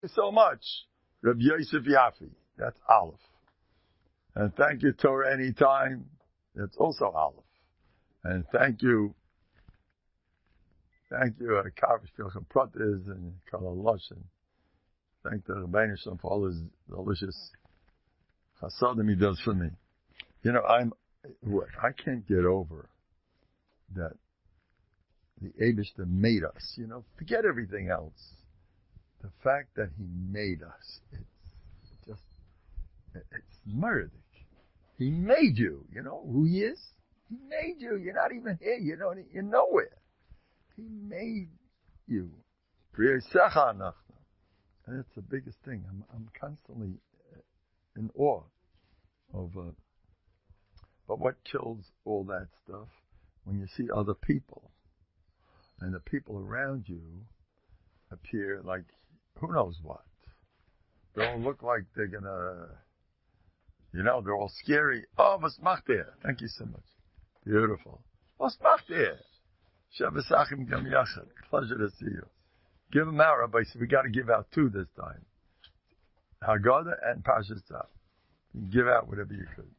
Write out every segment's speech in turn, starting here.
So much. Rabbi Yosef Yafi. That's Aleph. And thank you, Torah Anytime. That's also Aleph. And thank you, Kavish Pilchem Pratis and Kala Loshen. Thank the Rebbeinu Shalom for all his delicious chasadim he does for me. You know, I can't get over that the Eibishter made us. You know, forget everything else. The fact that he made us, it's murder. He made you. You know who he is? He made you. You're not even here. You're nowhere. He made you. And that's the biggest thing. I'm constantly in awe of. But what kills all that stuff when you see other people, and the people around you appear like who knows what. They all look like they're gonna, they're all scary. Oh, was macht der? Thank you so much. Beautiful. Was macht der? Shabbos Achim Gam Yachad. Pleasure to see you. Give them out, Rabbi. So we got to give out two this time. Haggadah and Parshas Tzav. You can give out whatever you could.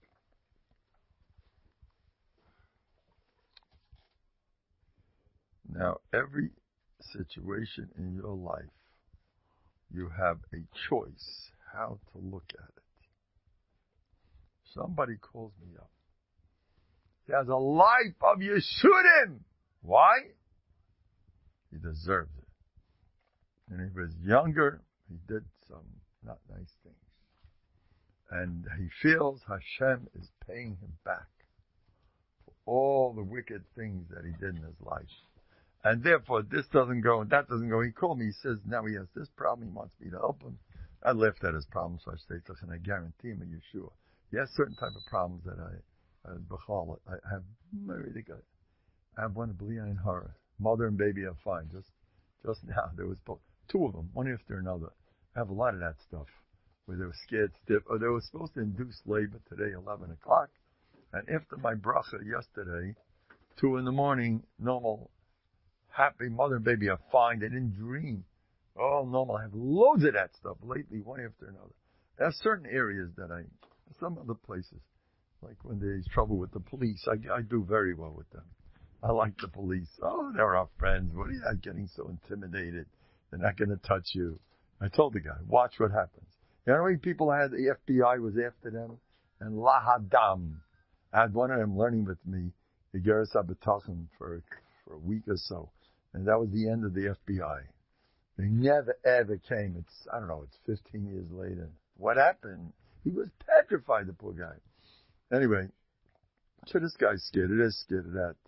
Now, every situation in your life, you have a choice how to look at it. Somebody calls me up. He has a life of Yeshudim. Why? He deserves it. And he was younger, he did some not nice things. And he feels Hashem is paying him back for all the wicked things that he did in his life. And therefore, this doesn't go and that doesn't go. He called me, he says, now he has this problem, he wants me to help him. I laughed at his problems, so I say, listen, I guarantee him a Yeshua. He has certain type of problems that I have really good. I have one of Blian Horror. Mother and baby are fine. Just now, there was two of them, one after another. I have a lot of that stuff where they were scared stiff, or they were supposed to induce labor today, 11 o'clock. And after my bracha yesterday, 2 in the morning, normal, happy, mother and baby are fine. They didn't dream. All normal. I have loads of that stuff lately, one after another. There are certain areas that some other places, like when there's trouble with the police, I do very well with them. I like the police. Oh, they're our friends. What are you getting so intimidated? They're not going to touch you. I told the guy, watch what happens. You know how many people I had, the FBI was after them? And Lahadam. I had one of them learning with me, the Geras HaBitachon, for a week or so. And that was the end of the FBI. They never ever came. It's 15 years later. What happened? He was petrified, the poor guy. Anyway, so this guy's scared of this, scared of that.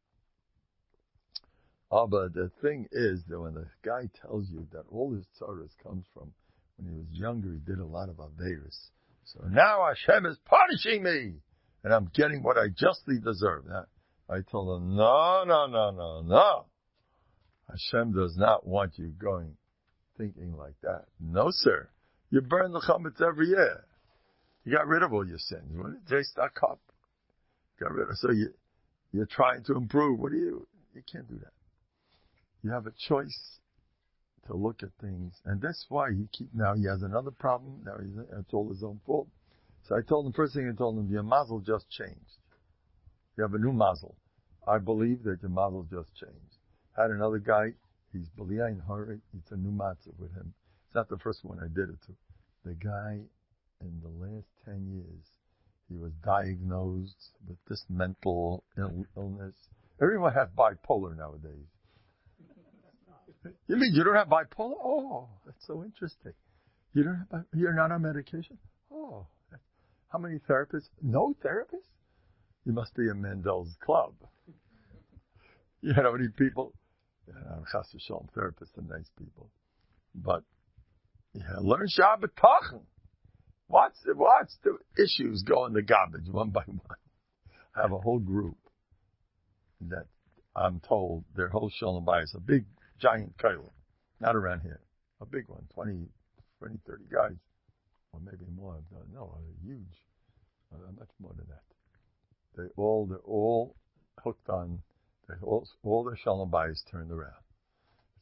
Oh, but the thing is that when the guy tells you that all his tzaras comes from when he was younger, he did a lot of averos. So now Hashem is punishing me, and I'm getting what I justly deserve. Now, I told him, no. Hashem does not want you thinking like that. No, sir. You burn the chametz every year. You got rid of all your sins. What did they stuck up? Got rid of. So you're trying to improve. You can't do that. You have a choice to look at things, and that's why he has another problem. Now it's all his own fault. So I told him, first thing I told him, your mazel just changed. You have a new mazel. I believe that your mazel just changed. Had another guy, he's B'li'ayin Hara, it's a new matzah with him. It's not the first one I did it to. The guy, in the last 10 years, he was diagnosed with this mental illness. Everyone has bipolar nowadays. You mean you don't have bipolar? Oh, that's so interesting. You're not on medication? Oh, how many therapists? No therapists? You must be in Mendel's club. You know how many people? Chas v'shalom, therapists are nice people. But, learn Shabbat Tachan. Watch the issues go in the garbage one by one. I have a whole group that I'm told their whole shalom bayis, a big, giant kollel, not around here, a big one, 20, 30 guys, or maybe more. No, huge, much more than that. They're all hooked on. All their shalom bayis turned around.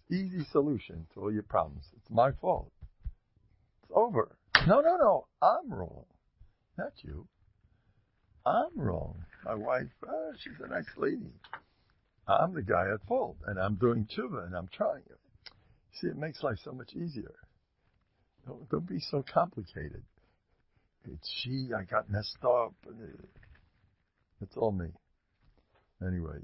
Easy solution to all your problems. It's my fault. It's over. No. I'm wrong. Not you. I'm wrong. My wife, she's a nice lady. I'm the guy at fault, and I'm doing tshuva, and I'm trying it. See, it makes life so much easier. Don't be so complicated. It's she, I got messed up. It's all me. Anyway,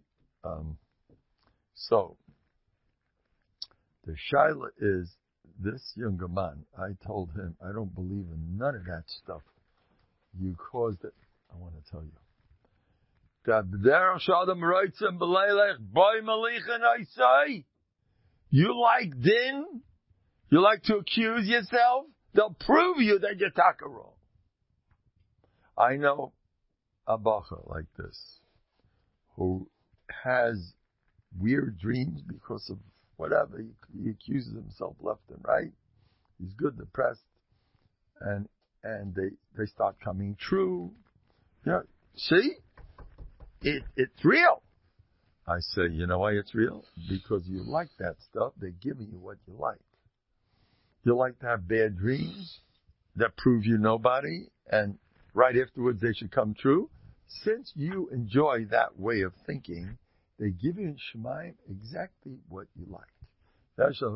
so, the shaila is, this younger man, I told him, I don't believe in none of that stuff. You caused it. I want to tell you. You like din? You like to accuse yourself? They'll prove you that you're taka wrong. I know a bacha like this, who has weird dreams because of whatever. He accuses himself left and right. He's good depressed. And they start coming true. Yeah, see? It's real. I say, you know why it's real? Because you like that stuff. They're giving you what you like. You like to have bad dreams that prove you nobody, and right afterwards they should come true. Since you enjoy that way of thinking, they give you in Shemaim exactly what you like. That's so,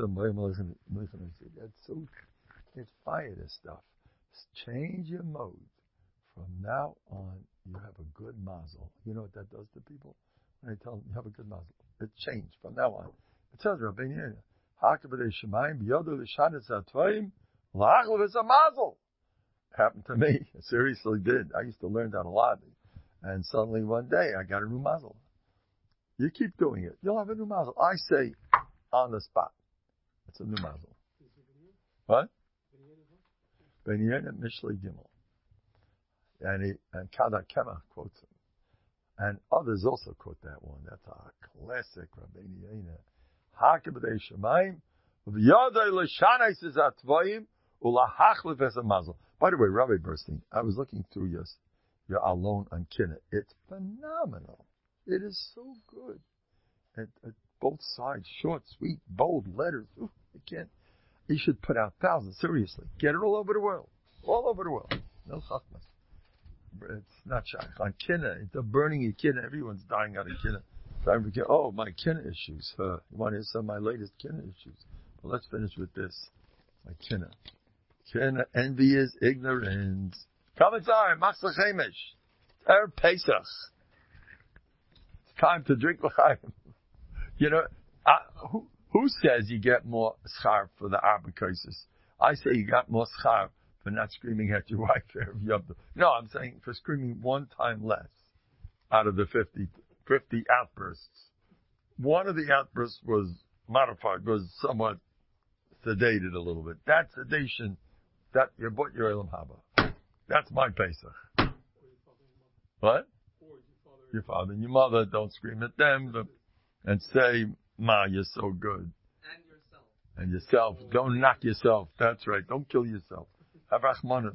it's fire, this stuff. Change your mode. From now on, you have a good mazel. You know what that does to people? When I tell them you have a good mazel, it changed from now on. It says, Rabbeinu Yonah, happened to me. It seriously did. I used to learn that a lot. And suddenly one day I got a new mazel. You keep doing it, you'll have a new mazel. I say on the spot. It's a new mazel. What? Ben Yonah Mishlei Gimel. And Kadat Kemach quotes him. And others also quote that one. That's a classic Rabbeinu Yonah. Hakabedei Shemaim, v'yadei l'shanais is atvayim, ulahachlef es a mazel. By the way, Rabbi Burstein, I was looking through your alone on Kinnah. It's phenomenal. It is so good. At both sides, short, sweet, bold letters. Ooh, you should put out thousands. Seriously. Get it all over the world. All over the world. No chachmas. It's not shaykh. On Kinnah, it's a burning of Kinnah. Everyone's dying out of Kinnah. Oh, my Kinnah issues. You want to hear some of my latest Kinnah issues? Well, let's finish with this. My Kinnah. Kinnah, envy is ignorance. Kamatzar, Matzah Chemish. Erev Pesach. It's time to drink l'chaim. You know, who says you get more schar for the Arba cases? I say you got more schar for not screaming at your wife every Yom Tov. No, I'm saying for screaming one time less out of the 50 outbursts. One of the outbursts was modified, was somewhat sedated a little bit. That sedation, that you bought your Elam Haba. That's my Pesach. What? Your father and your mother, don't scream at them and say, Ma, you're so good. And yourself. Don't knock yourself. That's right. Don't kill yourself. Have Rachmanas.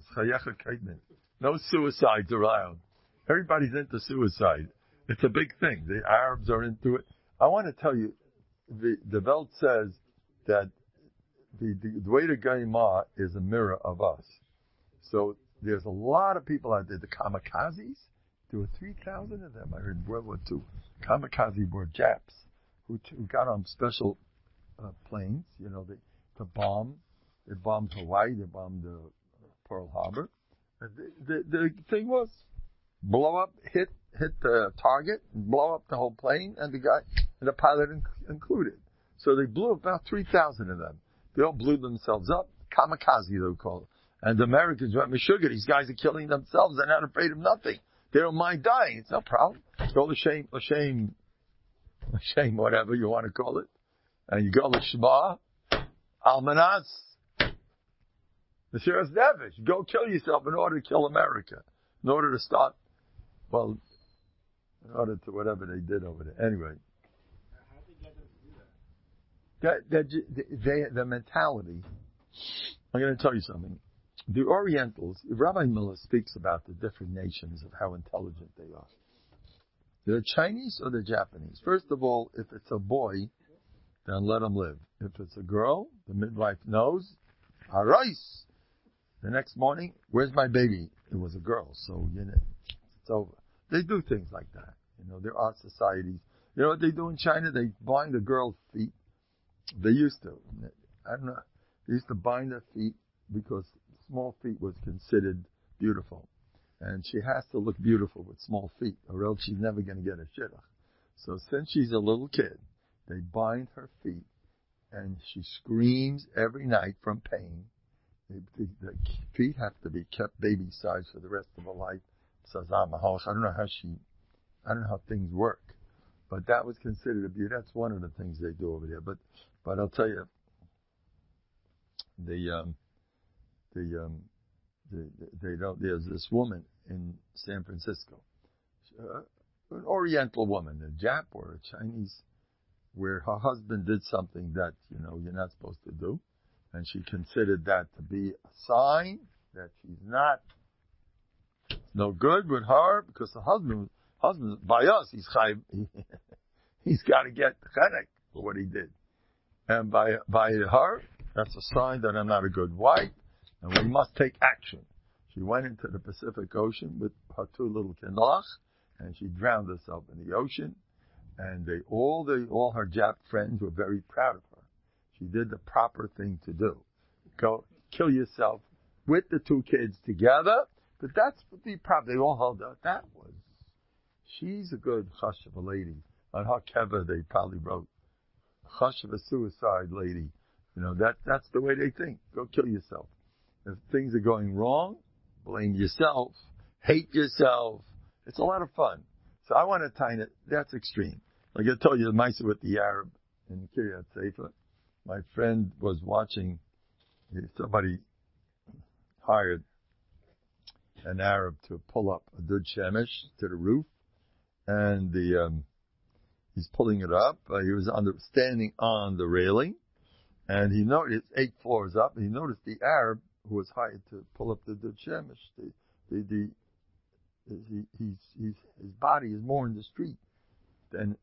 No suicides around. Everybody's into suicide. It's a big thing. The Arabs are into it. I want to tell you, the Welt says that the way to Gaimah is a mirror of us. So there's a lot of people out there. The kamikazes, there were 3,000 of them. I heard in World War II. Kamikaze were Japs who got on special planes, you know, to bomb. They bombed Hawaii. They bombed Pearl Harbor. The thing was blow up, hit the target, and blow up the whole plane, and the pilot included. So they blew about 3,000 of them. They all blew themselves up. Kamikaze, they would call it. And the Americans went, Meshuggah, these guys are killing themselves. They're not afraid of nothing. They don't mind dying. It's no problem. Go to shame, whatever you want to call it. And you go to Shema, Almanas, the Shiras Nevish. Go kill yourself in order to kill America. In order to start, in order to whatever they did over there. Anyway. How did they get them to do that? The mentality. I'm going to tell you something. The Orientals, Rabbi Miller speaks about the different nations of how intelligent they are. The Chinese or the Japanese? First of all, if it's a boy, then let them live. If it's a girl, the midwife knows, arais. The next morning, where's my baby? It was a girl, so it's over. They do things like that. There are societies. You know what they do in China? They bind the girl's feet. They used to. I don't know. They used to bind her feet because small feet was considered beautiful. And she has to look beautiful with small feet, or else she's never going to get a shidduch. So since she's a little kid, they bind her feet, and she screams every night from pain. The feet have to be kept baby size for the rest of her life. I don't know how things work, but that was considered a beauty. That's one of the things they do over there. But I'll tell you, they don't. There's this woman in San Francisco, an Oriental woman, a Jap or a Chinese, where her husband did something that you're not supposed to do, and she considered that to be a sign that she's no good with her, because the husband by us, he's got to get chedek for what he did, and by her, that's a sign that I'm not a good wife, and we must take action. She went into the Pacific Ocean with her two little kindlach, and she drowned herself in the ocean, and all her Jap friends were very proud of her. She did the proper thing to do. Go kill yourself with the two kids together. But that's the problem. They all held out. She's a good hush of a lady. On her kever, they probably wrote, hush of a suicide lady. That's the way they think. Go kill yourself. If things are going wrong, blame yourself. Hate yourself. It's a lot of fun. So I want to tie it. That's extreme. Like I told you, the mice with the Arab in Kiryat Sefer. My friend was watching, somebody hired an Arab to pull up a dud shemesh to the roof, and he's pulling it up. He was standing on the railing, and he noticed 8 floors up, and he noticed the Arab who was hired to pull up the dud shemesh. His body is more in the street than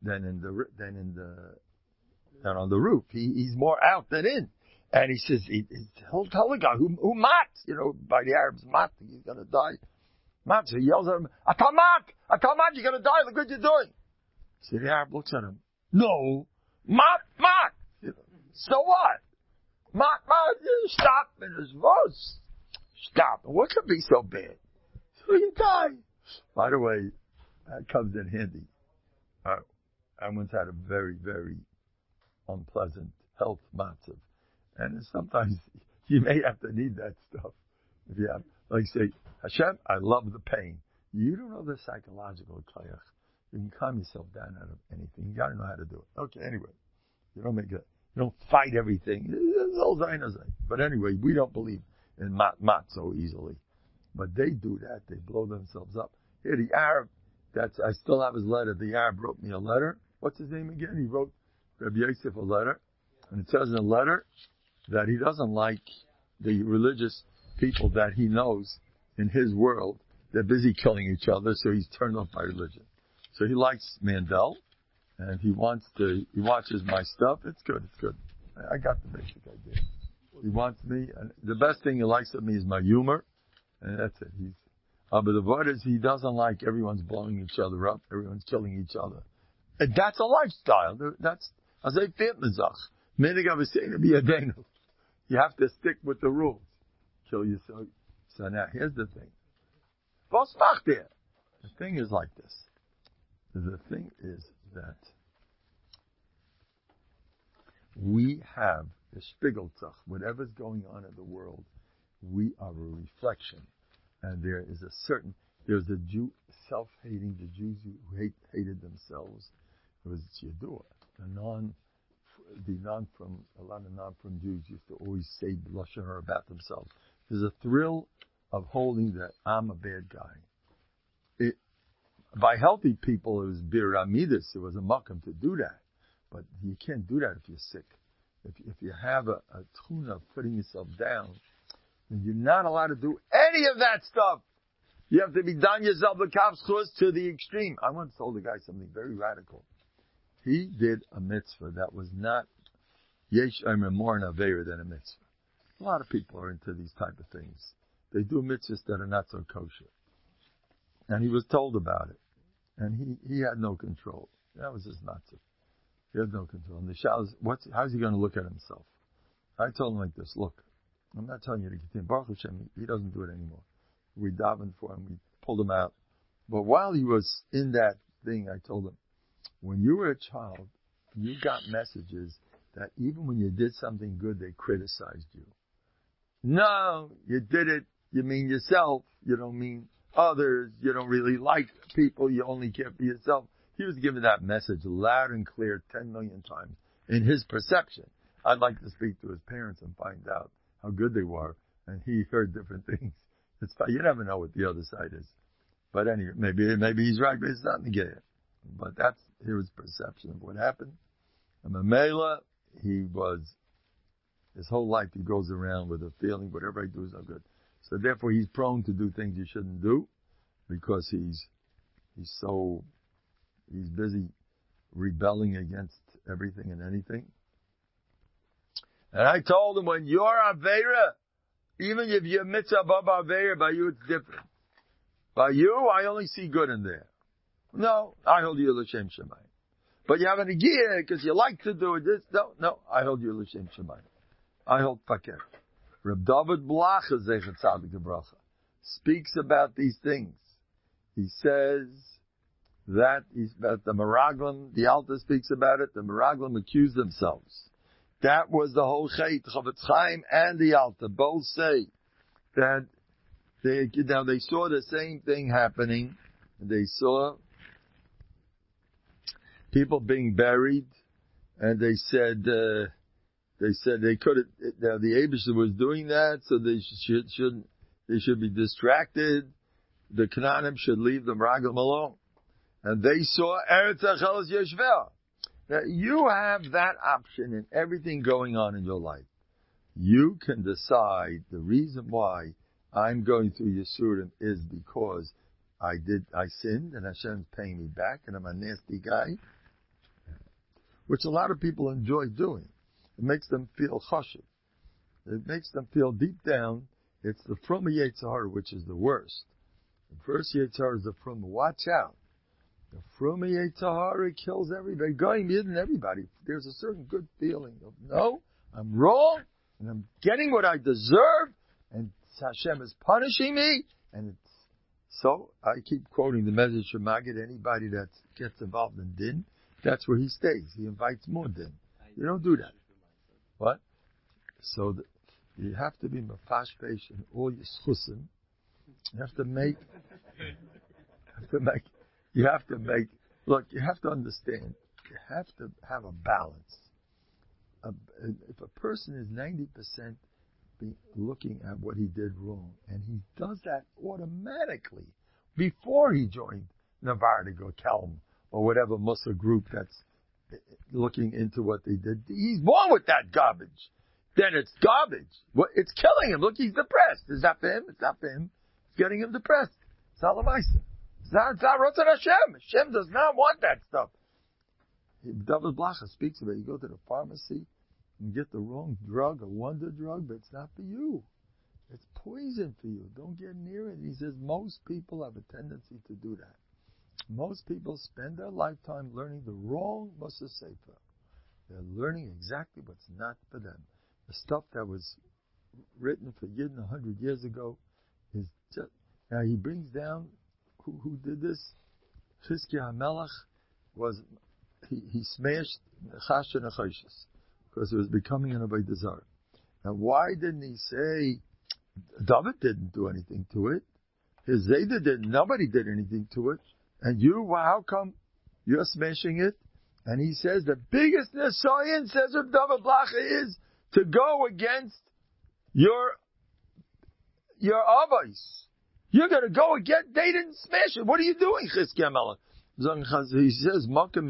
on the roof. He's more out than in. And he says, he'll tell the guy who mat, by the Arabs, mat, he's going to die. Mat, so he yells at him, Atamat, you're going to die, look what you're doing. So the Arab looks at him, no, mat, so what? Mat, stop, and his voice, stop, what could be so bad? So you die. By the way, that comes in handy. I once had a very, very unpleasant health matzav. And sometimes you may have to need that stuff. If you have, like say, Hashem, I love the pain. You don't know the psychological koyach. You can calm yourself down out of anything. You gotta know how to do it. Okay, anyway. You don't fight everything. But anyway, we don't believe in mat so easily. But they do that. They blow themselves up. Here, the Arab, I still have his letter. The Arab wrote me a letter. What's his name again? He wrote Rabbi Yosef a letter. And it says in the letter that he doesn't like the religious people that he knows in his world. They're busy killing each other, so he's turned off by religion. So he likes Mandel, and he watches my stuff. It's good. I got the basic idea. He wants me, and the best thing he likes of me is my humor, and that's it. But the word is he doesn't like everyone's blowing each other up, everyone's killing each other. And that's a lifestyle. That's, as I fit mizach. You have to stick with the rules. Kill yourself. So now, here's the thing. The thing is like this. The thing is that we have the Spiegelzach. Whatever's going on in the world, we are a reflection. And there's a Jew, self-hating, the Jews who hated themselves. It was Yedua. A lot of non-from Jews used to always say lashon hara about themselves. There's a thrill of holding that I'm a bad guy. By healthy people, it was bir amidus. It was a makam to do that, but you can't do that if you're sick. If you have a tchuna of putting yourself down, then you're not allowed to do any of that stuff. You have to be done yourself to the extreme. I once told a guy something very radical. He did a mitzvah that was not Yesh Omer more an Aveira than a mitzvah. A lot of people are into these type of things. They do mitzvahs that are not so kosher. And he was told about it. And he had no control. That was his matzah. He had no control. And the shah is, how's he going to look at himself? I told him like this, look, I'm not telling you to continue. Baruch Hashem, he doesn't do it anymore. We davened for him, we pulled him out. But while he was in that thing, I told him, when you were a child, you got messages that even when you did something good, they criticized you. No, you did it, you mean yourself, you don't mean others, you don't really like people, you only care for yourself. He was given that message loud and clear 10 million times in his perception. I'd like to speak to his parents and find out how good they were, and he heard different things. It's fine. You never know what the other side is. But anyway, maybe he's right, but it's not negated. But that's his perception of what happened. And Mamela, his whole life he goes around with a feeling, whatever I do is not good. So therefore he's prone to do things you shouldn't do, because he's busy rebelling against everything and anything. And I told him, when you're Aveira, even if you're mitzvah above Aveira, by you it's different. By you, I only see good in there. No, I hold you l'shem shemayim. But you have an idea because you like to do it. No, I hold you l'shem shemayim. I hold fakir. Reb David Blacha Zechat Tzadik Bracha speaks about these things. He says that he's about the Meraglim. The Alta speaks about it. The Meraglim accuse themselves. That was the whole Cheit. Chavetz Chaim and the Alta both say that they saw the same thing happening. They saw people being buried, and they said they could. Now the Eibusha was doing that, so they should be distracted. The Canaanim should leave the Meraglim alone, and they saw Eretz Acheles Yeshvel. Now, you have that option in everything going on in your life. You can decide the reason why I'm going through Yisurim is because I sinned and Hashem's paying me back and I'm a nasty guy, which a lot of people enjoy doing. It makes them feel chashuv. It makes them feel deep down, it's the Fruma Yetzer Hara, which is the worst. The first Yetzer Hara is the Fruma. Watch out. The Fruma Yetzer Hara kills everybody, going in everybody. There's a certain good feeling of, no, I'm wrong, and I'm getting what I deserve, and Hashem is punishing me, and so I keep quoting the message from Maggid. Anybody that gets involved in din, that's where he stays. He invites more din. You don't do that. What? So you have to be mafashpesh in all your schusim. You have to make, look, you have to understand, you have to have a balance. If a person is 90% looking at what he did wrong, and he does that automatically before he joined Navardic or Kelm or whatever Mussar group that's looking into what they did, he's born with that garbage. Then it's garbage. It's killing him. Look, he's depressed. Is that for him? It's not for him. It's getting him depressed. It's not Lamaisa. It's not Ratzon Hashem. Hashem does not want that stuff. David Blacha speaks about it. You go to the pharmacy and get the wrong drug, a wonder drug, but it's not for you. It's poison for you. Don't get near it. He says most people have a tendency to do that. Most people spend their lifetime learning the wrong Mussar Sefer. They're learning exactly what's not for them. The stuff that was written for Yidden 100 years ago is just... Now he brings down who did this. Chizkiah HaMelech he smashed Nechash and Nechashis because it was becoming an Avodah Zarah. Now why didn't he say David didn't do anything to it? His Zayda didn't. Nobody did anything to it. And how come you're smashing it? And he says the biggest Nesayan, says Reb David Blacha, is to go against your Avos. You're going to go against, they didn't smash it. What are you doing, Chizkiah HaMelech? He says,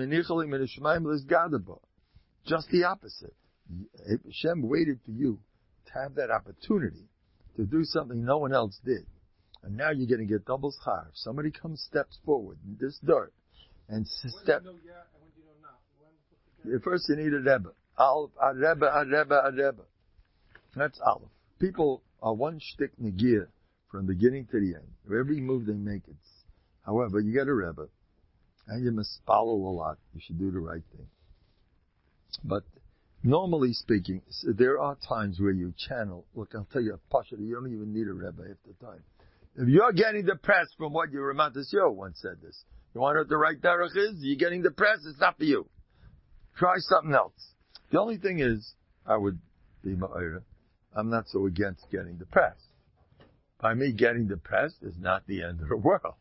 just the opposite. Hashem waited for you to have that opportunity to do something no one else did. And now you're going to get double schar. If somebody steps forward in this dirt and First you need a Rebbe. Aleph, a Rebbe. That's Aleph. People are one shtick negia from beginning to the end. Every move they make, it's. However, you get a Rebbe, and you must follow a lot. You should do the right thing. But normally speaking, there are times where you channel. Look, I'll tell you, Pasha, you don't even need a Rebbe half the time. If you're getting depressed from what your Ramatas Yo once said this, you want to know what the right derech is? You're getting depressed, it's not for you. Try something else. The only thing is, I would be ma'ira, I'm not so against getting depressed. By me getting depressed is not the end of the world.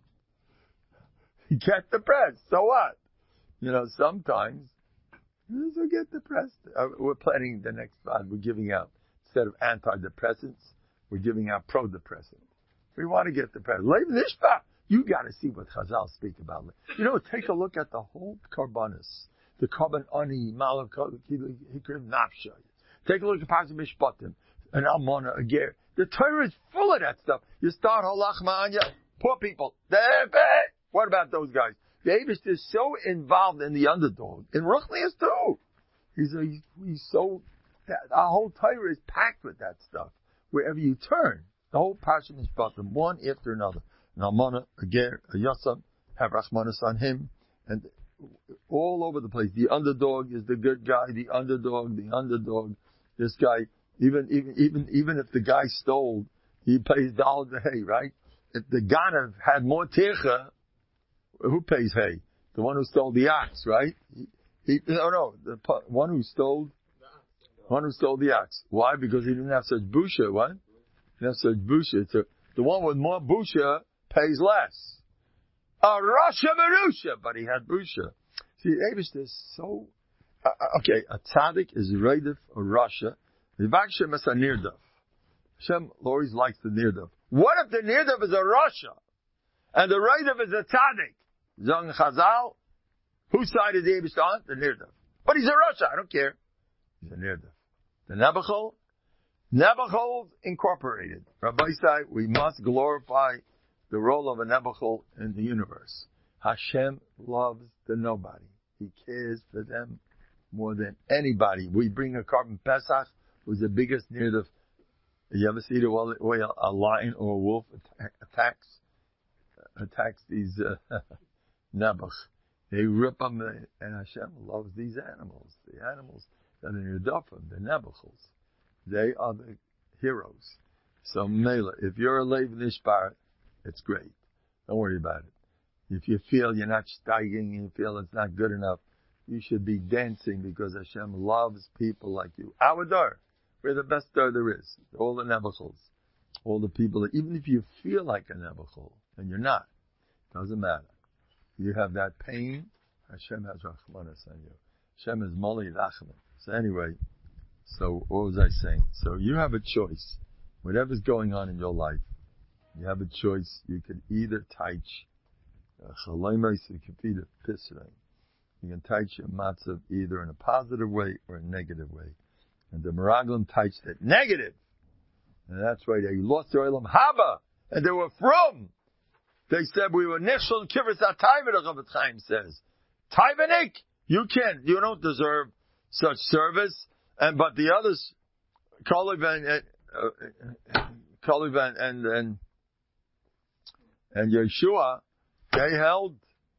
You get depressed, so what? Sometimes, you get depressed. We're planning the next pod, we're giving out, instead of antidepressants, we're giving out pro-depressants. We want to get depressed. Leiv Nishpa! You gotta see what Chazal speak about. Take a look at the whole Karbanis. The Karban Ani, Malach, Hikrim, Nafshay. Take a look at Pasuk Mishpatim, and Almona, Ager. The Torah is full of that stuff. You start Halach Ma'anya, poor people. What about those guys? David is so involved in the underdog. In Ruchnias too. He's so, our whole Torah is packed with that stuff. Wherever you turn. The whole Pasuk Mishpatim, one after another. An Almana, a Ger, a Yasam, have Rachmanis on him, and all over the place. The underdog is the good guy, the underdog. This guy, even if the guy stole, he pays $1 a hay, right? If the Ganav had more tircha, who pays hay? The one who stole the ox, right? The one who stole the ox. Why? Because he didn't have such busha, what? He didn't have such busha. So the one with more busha pays less. A Rasha Marusha, but he had busha. See, Abish is so, okay, a tzaddik is Raidif or Rasha. Vivakshim is a Nirdaf. Hashem always likes the Nirdaf. What if the Nirdaf is a Rasha? And the Raidif is a tzaddik? Zong Chazal, whose side is Abish on? The Nirdaf. But he's a Rasha, I don't care. He's a Nirdaf. The Nebuchol incorporated. Rabbi said, we must glorify the role of a Nebuchol in the universe. Hashem loves the nobody. He cares for them more than anybody. We bring a carbon Pesach, who's the biggest near the. You ever see the way a lion or a wolf attacks these Nebuch? They rip them, and Hashem loves these animals. The animals that are near Dafim, the Nebuchals. They are the heroes. So Mela, if you're a Leiv Nishbar, it's great. Don't worry about it. If you feel you're not steiging, you feel it's not good enough, you should be dancing because Hashem loves people like you. Our door, we're the best door there is. All the Nebuchals, all the people, even if you feel like a Nebuchal, and you're not, doesn't matter. You have that pain, Hashem has Rachmanis on you. Hashem is Moli Rachman. So anyway, so what was I saying? So you have a choice. Whatever's going on in your life, you have a choice. You can either teach you can teach your matzav either in a positive way or a negative way. And the Meraglim teach that negative. And that's why they lost their Olam Haba. And they were from. They said we were Nishal and Kivris HaTayim, the Chavetz Chaim says. Taivanik, you don't deserve such service. But the others, Kalev and Yeshua, they held.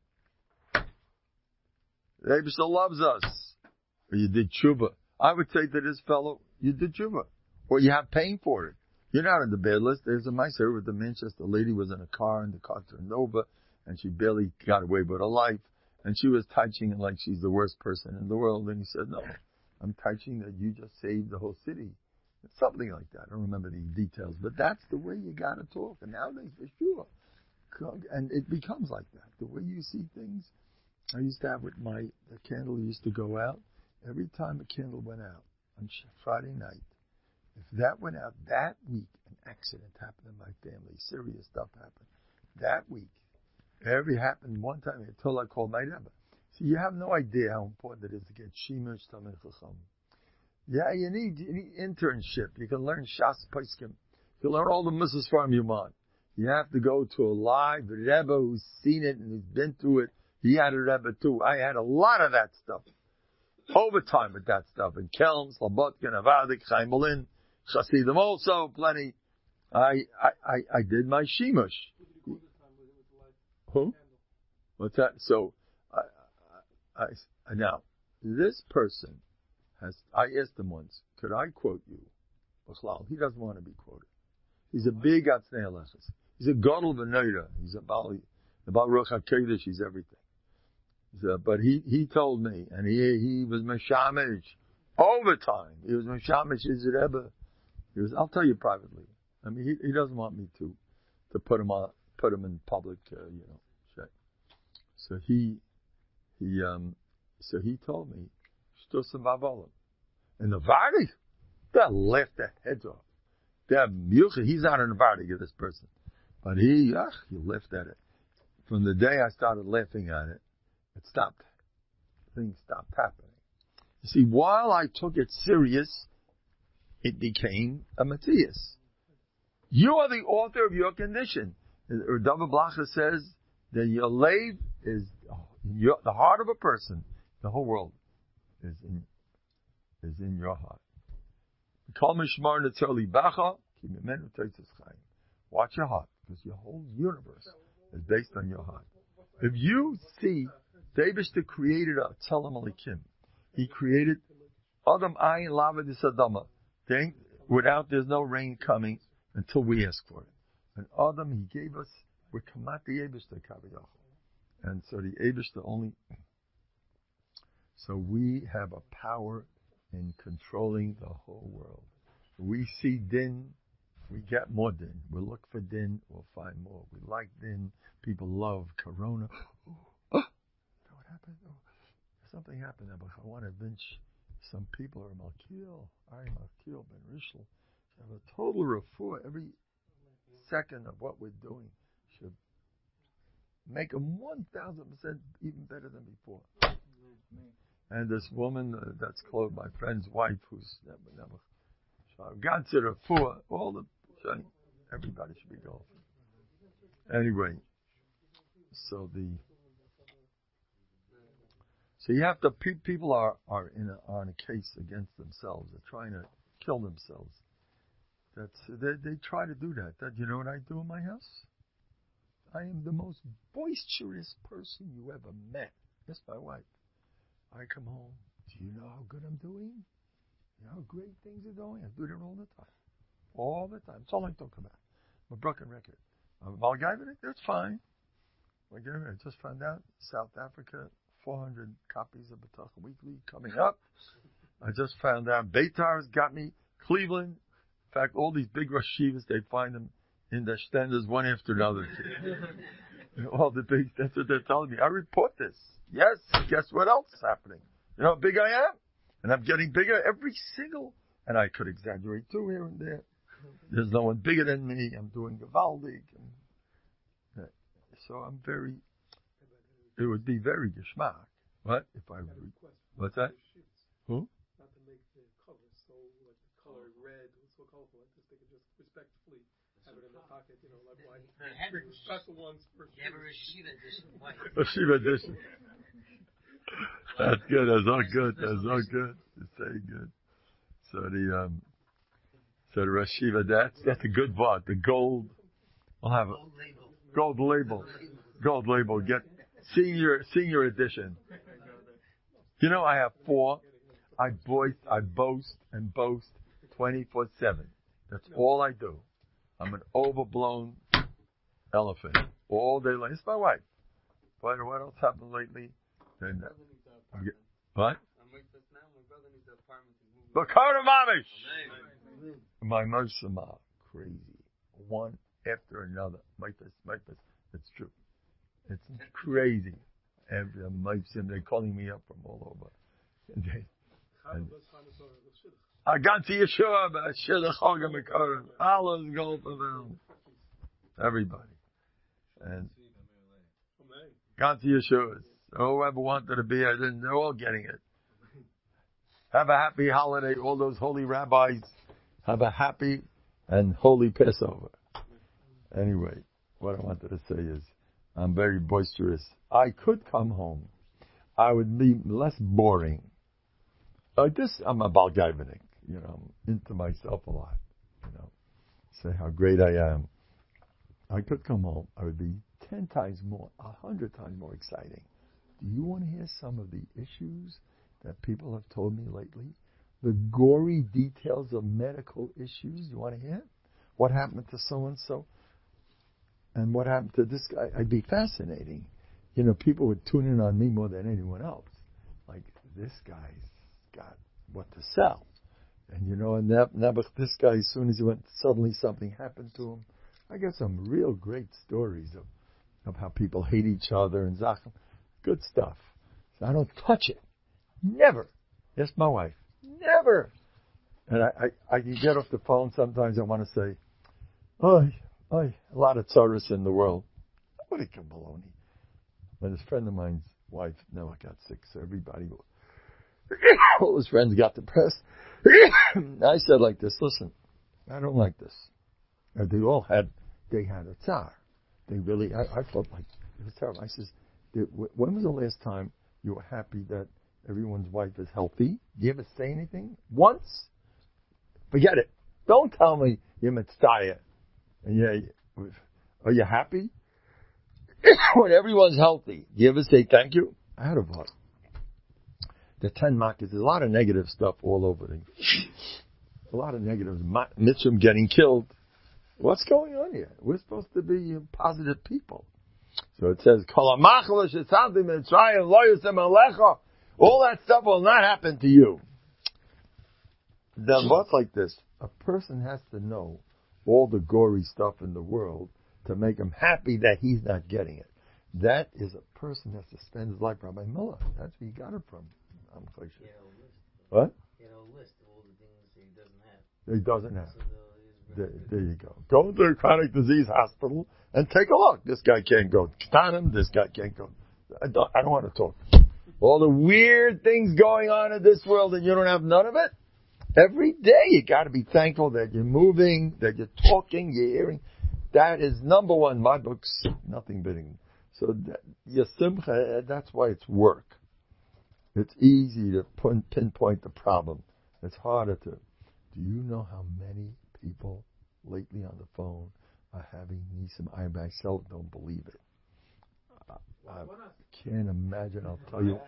The Eibishter loves us. Or you did tshuva. I would say to this fellow, you did tshuva. Or you have pain for it. You're not on the bad list. There's a meiser with the Manchester lady was in a car and the car turned over and she barely got away with her life. And she was touching it like she's the worst person in the world. And he said, no, I'm touching that you just saved the whole city. Something like that. I don't remember the details. But that's the way you got to talk. And nowadays, for sure. And it becomes like that. The way you see things. I used to have the candle used to go out. Every time a candle went out on Friday night, if that went out that week, an accident happened in my family. Serious stuff happened. That week. Every happened one time until I called my Rebbe. See, you have no idea how important it is to get Shemesh Tamei Chacham. Yeah, you need internship. You can learn Shas Paiskim. You can learn all the mitzvahs from you want. You have to go to a live Rebbe who's seen it and who's been through it. He had a Rebbe too. I had a lot of that stuff. overtime with that stuff. In Kelm, Slobodkin, Avadik, Chaim Berlin, Hasidim also, plenty. I did my Shimush. Who? What's that? So, now, this person I asked him once, could I quote you? He doesn't want to be quoted. He's a big Atznei Alechis. He's a Gadol V'Neira. He's a Baal Ruach HaKodesh. He's everything. But he told me, and he was Meshamish overtime. He was Meshamish his Rebbe. I'll tell you privately. I mean, he doesn't want me to put him in public, check. So he told me, Shtusam Vavolim. And the Vardi, they'll laugh their heads off. He's not an Vardi, this person. But he laughed at it. From the day I started laughing at it, it stopped. Things stopped happening. You see, while I took it serious, it became a Matthias. You are the author of your condition. David Blacha says that your lave is the heart of a person. The whole world is in your heart. Watch your heart, because your whole universe is based on your heart. If you see, David created a Tzelem Elikim. He created Adam Ayin Lava Disadama. Without, there's no rain coming until we ask for it. And Adam, he gave us, we're Kamat the Eibishter Kaviyach. And so the Eibishter only, so we have a power in controlling the whole world. We see din, we get more din. We'll look for din, we'll find more. We like din. People love Corona. What happened? Something happened. I want to lynch some people, or Malkiel, Ari Malkiel Ben Rishel. Have a total refuah. Every second of what we're doing should make them 1,000% even better than before. And this woman, that's close, my friend's wife, who's never got to refuah. Everybody should be golfing. Anyway, so you have to. People are on a case against themselves. They're trying to kill themselves. They try to do that. You know what I do in my house? I am the most boisterous person you ever met. That's my wife. I come home. Do you know how good I'm doing? You know how great things are going? I do it all the time. All the time. That's all I talk about. I'm a broken record. That's fine. I just found out South Africa, 400 copies of B'tach Weekly coming up. I just found out Beitar's got me. Cleveland. In fact, all these big Rosh Yeshivas, they find them in their standards one after another. All the big, that's what they're telling me. I report this. Yes, guess what else is happening? You know how big I am? And I'm getting bigger every single, and I could exaggerate too here and there. There's no one bigger than me. I'm doing Gavaldik. So I'm it would be very geschmack. What? If I read. What's that? Who? Not to make the cover so, like the color red, so colorful like this, they could just respectfully have it in their pocket, like white. Bring special ones for you have a Rashiva edition, white. Rashiva edition. That's good. That's all good. That's all good. It's very good. So the Rashiva, that's a good what? The gold. I'll have it. Gold label. Gold label. Get senior edition. You know, I have 4. I boast 24/7. That's all I do. I'm an overblown elephant all day long. It's my wife. What else happened lately? Then what? Bakara Mamish. My Mosama, crazy. One after another. It's true. It's crazy. They're calling me up from all over. I got to Yeshua, Allah's goal for them. Everybody. And got to Yeshua. Whoever wanted to be, they're all getting it. Have a happy holiday, all those holy rabbis. Have a happy and holy Passover. Anyway, what I wanted to say is, I'm very boisterous. I could come home. I would be less boring. I'm a Balgaivanik. I'm into myself a lot. Say how great I am. I could come home. I would be 10 times more, 100 times more exciting. Do you want to hear some of the issues that people have told me lately? The gory details of medical issues. You want to hear? What happened to so-and-so? And what happened to this guy? It'd be fascinating. People would tune in on me more than anyone else. Like, this guy's got what to sell. And this guy, as soon as he went, suddenly something happened to him. I got some real great stories of how people hate each other and Zachem. Good stuff. So I don't touch it. Never. Yes, my wife. Never. And I can get off the phone sometimes. I want to say, a lot of tzaras in the world. Nobody can baloney. But this friend of mine's wife never got sick, so everybody, all his friends got depressed. I said like this, listen, I don't like this. And they had a tsar. They really, I felt like it was terrible. I says, when was the last time you were happy that everyone's wife is healthy? Do you ever say anything? Once? Forget it. Don't tell me you're mitzvah. And are you happy? When everyone's healthy, do you ever say thank you? I had a vote. The 10 Makkahs, there's a lot of negative stuff all over things. A lot of negatives. Mitchum getting killed. What's going on here? We're supposed to be positive people. So it says, all that stuff will not happen to you. Then what's like this? A person has to know all the gory stuff in the world to make him happy that he's not getting it. That is a person has to spend his life. Rabbi Miller, that's where he got it from. I'm quite sure. What? He had a list of all the things he doesn't have. There you go. Go to the chronic disease hospital and take a look. This guy can't go Ktanim. This guy can't go. I don't want to talk. All the weird things going on in this world and you don't have none of it. Every day you got to be thankful that you're moving, that you're talking, you're hearing. That is number one. My book's nothing bidding. So your simcha, that's why it's work. It's easy to pinpoint the problem. It's harder to. Do you know how many people lately on the phone are having nisim? I myself don't believe it. I can't imagine. I'll tell you.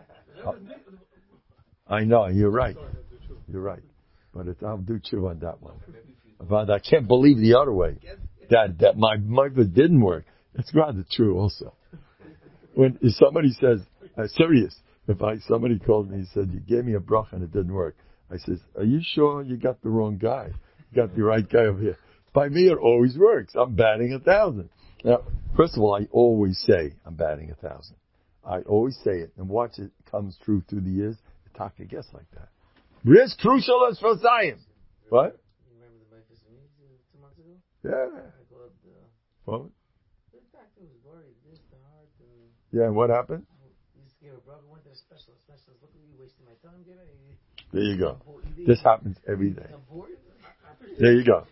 I know, you're right. You're right. But I'll do chew on that one. But I can't believe the other way. That my mother didn't work. It's rather true also. When if somebody says, serious, somebody called me and said, you gave me a bracha and it didn't work. I says, are you sure you got the wrong guy? You got the right guy over here. By me, it always works. I'm batting 1,000. Now, first of all, I always say I'm batting 1,000. I always say it. And watch it comes true through the years. The Taka gets like that. Risk crucial as for Zion. What? You remember the Memphis News 2 months ago? Yeah. What? The doctor was worried. This, the heart, and... Yeah, and what happened? He just gave a brother, went to the specialist. Look at you wasting my time. There you go. This happens every day. There you go.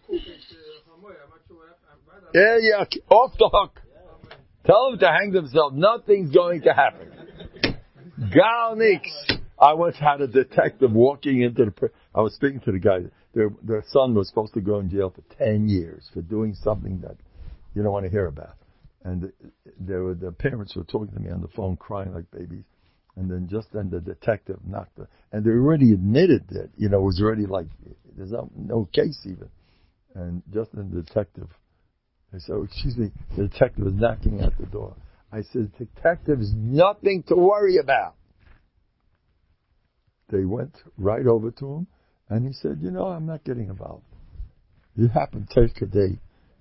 Yeah, off the hook. Tell them to hang themselves. Nothing's going to happen. Gal Nix. I once had a detective walking into I was speaking to the guy. Their son was supposed to go in jail for 10 years for doing something that you don't want to hear about. And the parents were talking to me on the phone, crying like babies. And then the detective knocked and they already admitted that, it was already like, there's no case even. And just then the detective, I said, excuse me, the detective was knocking at the door. I said, detective's nothing to worry about. They went right over to him and he said, I'm not getting involved. It happened take a day.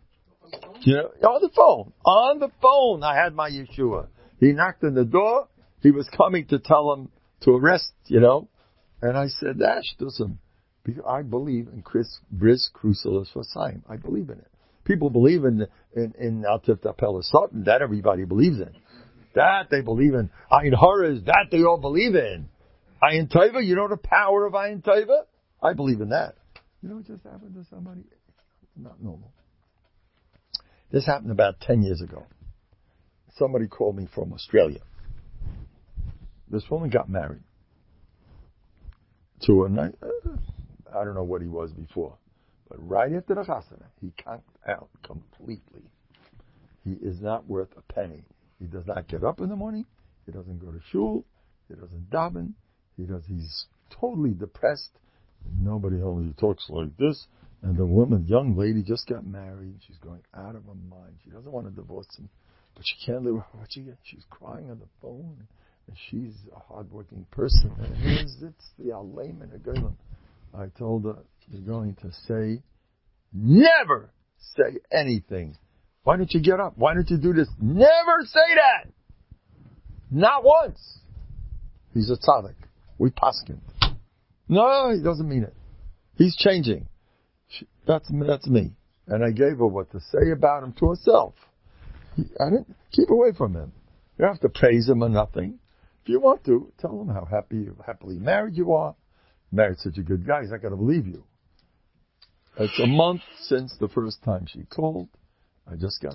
On the phone, I had my Yeshua. He knocked on the door. He was coming to tell him to arrest, And I said, listen, because I believe in Bris Crucilis Vasayim. I believe in it. People believe in Altif Tapel Sutton. That everybody believes in. That they believe in. Ayin Horez, that they all believe in. Ayin Tova, you know the power of Ayin Tova? I believe in that. You know what just happened to somebody? Not normal. This happened about 10 years ago. Somebody called me from Australia. This woman got married to a night. I don't know what he was before, but right after the chasana, he conked out completely. He is not worth a penny. He does not get up in the morning. He doesn't go to shul. He doesn't daven. He's totally depressed. Nobody only talks like this. And the woman, young lady, just got married. She's going out of her mind. She doesn't want to divorce him, but she can't live with what she gets. She's crying on the phone, and she's a hardworking person. And it's the Aleim and the Golem. I told her, you're going to say, never say anything. Why don't you get up? Why don't you do this? Never say that! Not once. He's a tzaddik. We paskin. No, he doesn't mean it. He's changing. That's me. And I gave her what to say about him to herself. I didn't keep away from him. You don't have to praise him or nothing. If you want to, tell him how happily married you are. Married such a good guy, he's not going to believe you. It's a month since the first time she called. I just got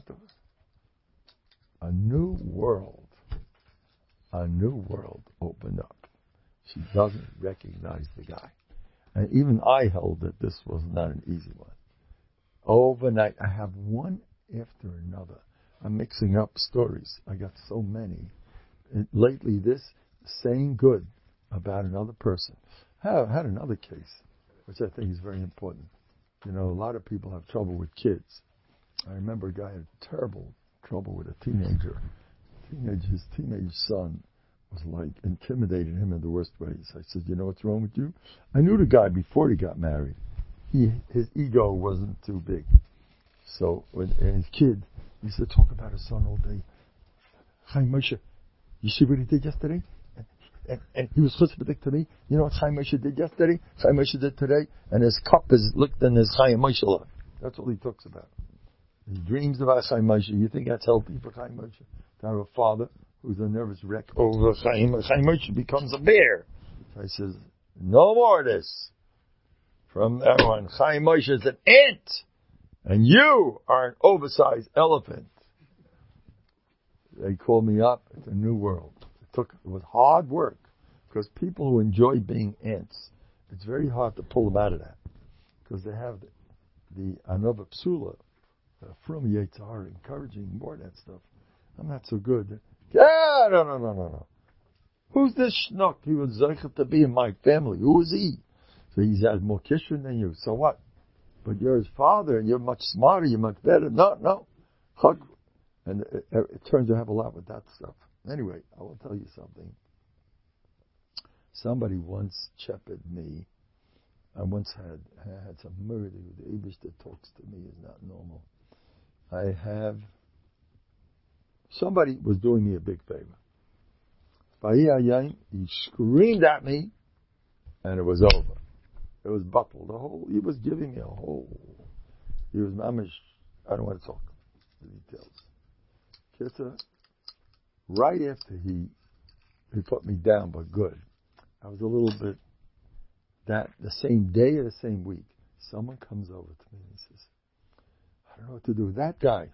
a new world opened up. She doesn't recognize the guy. And even I held that this was not an easy one. Overnight, I have one after another. I'm mixing up stories. I got so many. And lately, this saying good about another person. I had another case, which I think is very important. You know, a lot of people have trouble with kids. I remember a guy had terrible trouble with a teenager. His teenage son was like intimidating him in the worst ways. I said, you know what's wrong with you? I knew the guy before he got married. His ego wasn't too big. So, and his kid, he said, talk about his son all day. Chaim Moshe, you see what he did yesterday? And he was chuspedik to me. You know what Chaim Moshe did yesterday? Chaim Moshe did today? And his cup is looked in his Chaim Moshe. That's all he talks about. He dreams about Chaim Moshe. You think that's healthy for Chaim Moshe? To have a father who's a nervous wreck over Chaim Moshe becomes a bear. So I says, no more of this. From everyone, Chaim Moshe is an ant, and you are an oversized elephant. They called me up. It's a new world. It was hard work, because people who enjoy being ants, it's very hard to pull them out of that, because they have the Anova Psula, from Yetzar, encouraging more of that stuff. I'm not so good. No. Who's this schnook? He was zeichet to be in my family. Who is he? So he has more kishrin than you. So what? But you're his father, and you're much smarter, you're much better. No. Hug. And it turns to have a lot with that stuff. Anyway, I will tell you something. Somebody once shepherded me. I once had some murder. The Abish that talks to me is not normal. Somebody was doing me a big favor. He screamed at me, and it was over. It was bottled. He was giving me he was mamish. I don't want to talk the details. Kitta, right after he put me down, but good. I was a little bit, the same day or the same week, someone comes over to me and says, I don't know what to do with that guy.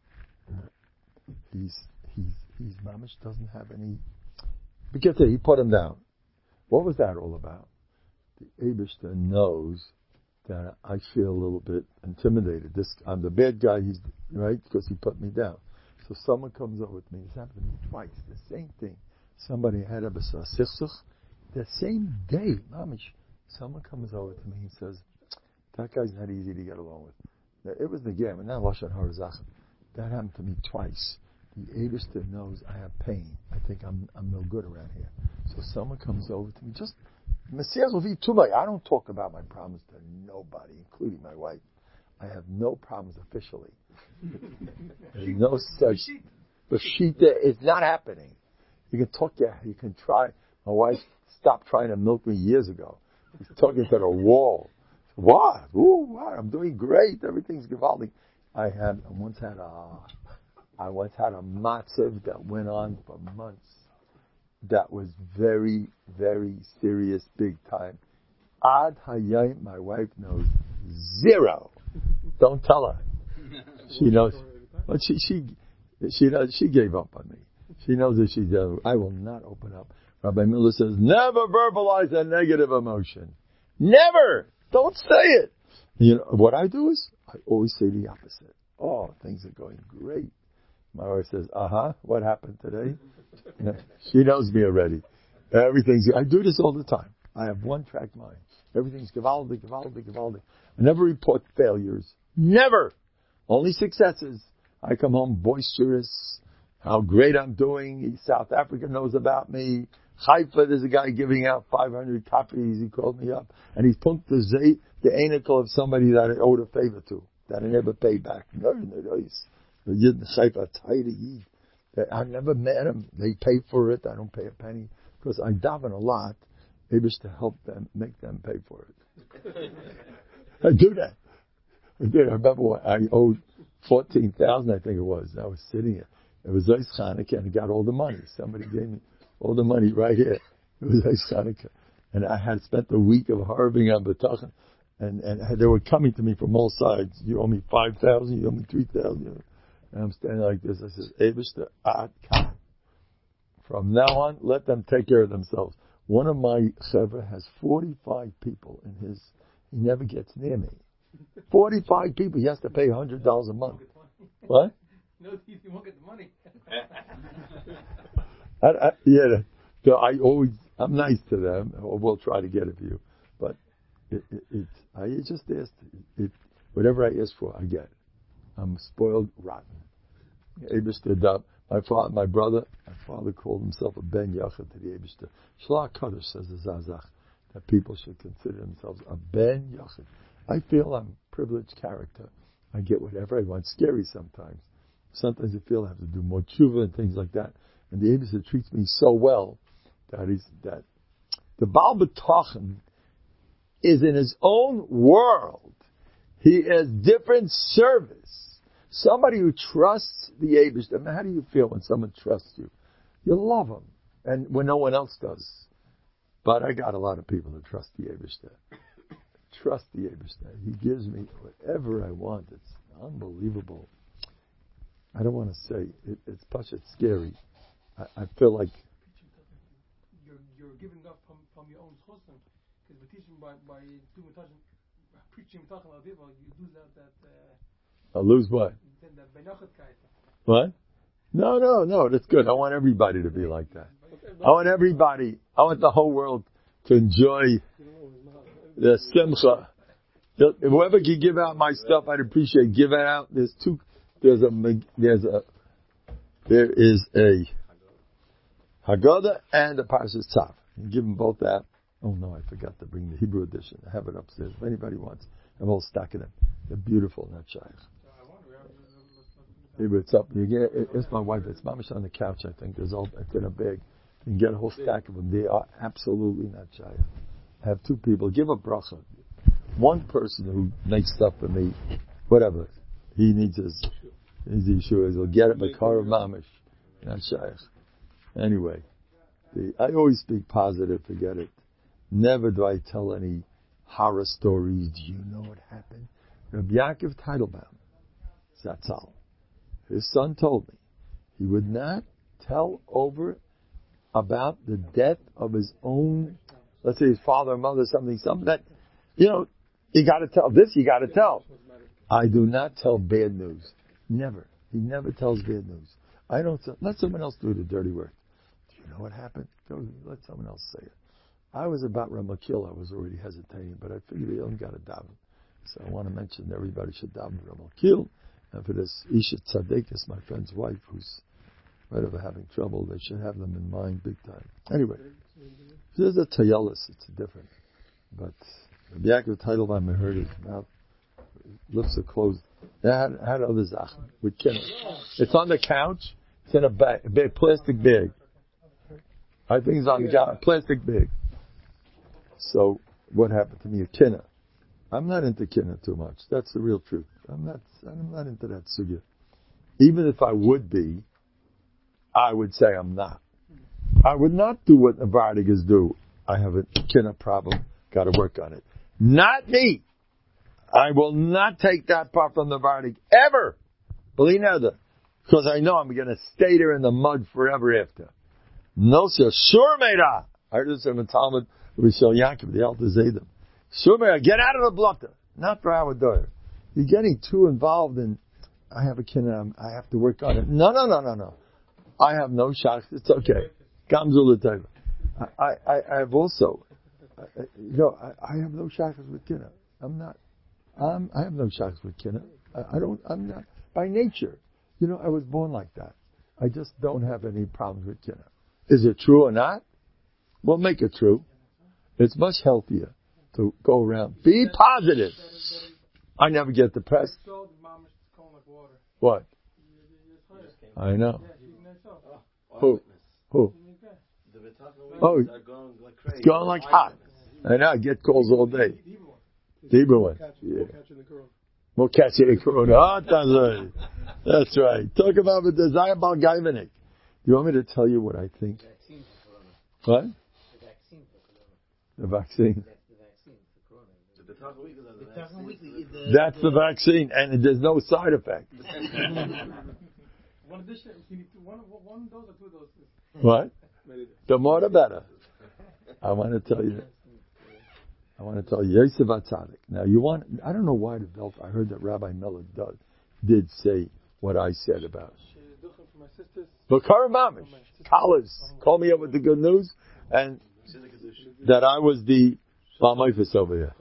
He's mamish doesn't have any, because he put him down. What was that all about? The Eibishter knows that I feel a little bit intimidated. I'm the bad guy, he's right, because he put me down. So someone comes over to me, it's happened to me twice, the same thing. Somebody had a sichsuch. The same day, mamish, someone comes over to me and says, that guy's not easy to get along with. Now, it was the game, and not Lashon Harazach. That happened to me twice. The Eibishter knows I have pain. I think I'm no good around here. So someone comes over to me, just I don't talk about my problems to nobody, including my wife. I have no problems officially. There's no such. But it's not happening. You can talk, you can try. My wife stopped trying to milk me years ago. She's talking to the wall. What? Ooh, what? I'm doing great. Everything's gewaldig. I once had a matzav that went on for months. That was very, very serious, big time. Ad hayayim, my wife knows zero. Don't tell her. She knows, but she knows she gave up on me. She knows that I will not open up. Rabbi Miller says, never verbalize a negative emotion. Never! Don't say it. You know, what I do is, I always say the opposite. Oh, things are going great. My wife says, what happened today? She knows me already. I do this all the time. I have one-track mind. Everything's gewaldig. I never report failures. Never! Only successes. I come home boisterous, how great I'm doing. South Africa knows about me. Haifa, there's a guy giving out 500 copies. He called me up. And he's punked the anacle of somebody that I owed a favor to, that I never paid back. I never met him. They pay for it. I don't pay a penny. Because I daven a lot. Maybe to help them, make them pay for it. I do that. I did. I remember when I owed 14,000, I think it was. I was sitting here. It was Eis Chanukah, and I got all the money. Somebody gave me all the money right here. It was Eis Chanukah. And I had spent a week of harving on B'tachan. And they were coming to me from all sides. You owe me 5,000, you owe me 3,000. And I'm standing like this. I said, Eibishter, Ad Kan. From now on, let them take care of themselves. One of my chevra has 45 people in his, he never gets near me. 45 people, he has to pay $100 a month. What? No, you won't get the money. I'm nice to them, or we'll try to get it for you. But I just asked, whatever I ask for, I get. I'm spoiled rotten. Eibishter, my father called himself a Ben Yachid to the Eibishter. Shlach Kadosh says the Zazach, that people should consider themselves a Ben Yachid. I feel I'm a privileged character. I get whatever I want. Scary sometimes. Sometimes I feel I have to do more tshuva and things like that. And the Eibishter treats me so well that the Baal B'tachan is in his own world. He has different service. Somebody who trusts the Eibishter. How do you feel when someone trusts you? You love him, and when no one else does. But I got a lot of people that trust the Eibishter. Trust the Eibishter. He gives me whatever I want. It's unbelievable. I don't want to say it's scary. I feel like you're giving up from your own husband, because we're teaching by doing preaching talking about people, you lose that. I'll lose what? What? No, that's good. I want everybody to be like that. I want the whole world to enjoy the simcha. Whoever can give out my stuff, I'd appreciate. Give it out. There is a Haggadah and a Parshas Tzav. You give them both out. Oh no, I forgot to bring the Hebrew edition. I have it upstairs. If anybody wants, I have a whole stack of them. They're beautiful, not shaykh. Maybe it's up. It's my wife. It's mamish on the couch. I think it's in a bag. You can get a whole stack of them. They are absolutely not shaykh. I have two people. Give a bracha. One person who makes stuff for me, whatever. He needs his yeshua. He'll get it by car of mamish, not shaykh. Anyway, I always speak positive. Forget it. Never do I tell any horror stories. Do you know what happened? Rabbi Yaakov Teitelbaum, Zatzal, his son told me he would not tell over about the death of his own, let's say his father or mother, something that, you got to tell. This you got to tell. I do not tell bad news. Never. He never tells bad news. I don't tell. Let someone else do the dirty work. Do you know what happened? Go, let someone else say it. I was about Ramakil. I was already hesitating, but I figured he only got a daven. So I want to mention everybody should daven Ramakil. And for this Isha Tzaddikus, my friend's wife, who's having trouble, they should have them in mind big time. Anyway, there's a Tayalis, it's different. But Rabbi Yaakov Teitelbaum, I heard his mouth, lips are closed. They had other Zachen with Kinnah. It's on the couch. It's in a bag, plastic bag. I think it's on the couch, plastic bag. So what happened to me at Kinnah? I'm not into Kinnah too much. That's the real truth. I'm not into that sugya. Even if I would be, I would say I'm not. I would not do what Navardigas do. I have a Kinnah problem. Got to work on it. Not me. I will not take that part from Navardig ever. Believe neither. Because I know I'm going to stay there in the mud forever after. Nosya Sur Meira. I heard this in the Talmud, Rishon Yaakov, the Alter Zaydim. Sur Meira, get out of the blotter. Not for our daughter. You're getting too involved in, I have a kid, I have to work on it. No. I have no shach. It's okay. Gamzul L'Teva. I have also, I have no shachas with kinna. I have no shachas with kinna. I'm not, by nature. I was born like that. I just don't have any problems with kinna. Is it true or not? Well, make it true. It's much healthier to go around. Be positive. I never get depressed. What? I know. Who? Oh, it's going like hot. I know. I get calls all day. The Hebrew one. Yeah. We'll catch it in Corona. That's right. Talk about the desire about Gaivanik. You want me to tell you what I think? What? The vaccine. That's the vaccine, and there's no side effect. One dose or 2 doses? What? The more the better. I want to tell you, Yosef HaTzadik. Now I don't know why the belt, I heard that Rabbi Miller did say what I said about it. But Karim Mamish, college, call me up with the good news, and that I was the Balmaifis over here.